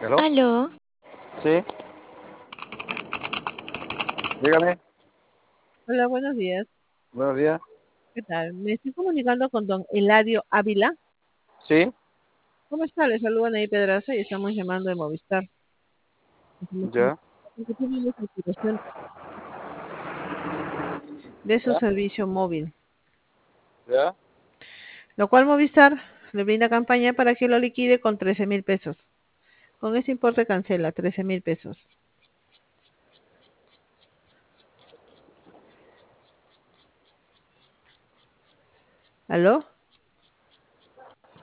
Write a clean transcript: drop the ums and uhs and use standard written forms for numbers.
¿Hello? Aló, Sí, dígame. Hola, buenos días. Buenos días. ¿Qué tal? Me estoy comunicando con don Eladio Ávila. Sí, ¿Cómo está? Le saludan ahí Pedraza y estamos llamando de Movistar. ya, Porque tenemos la activación de su ya, servicio móvil, ya. lo cual Movistar le brinda campaña para que lo liquide con 13.000 pesos. Con ese importe cancela 13.000 pesos. ¿Aló?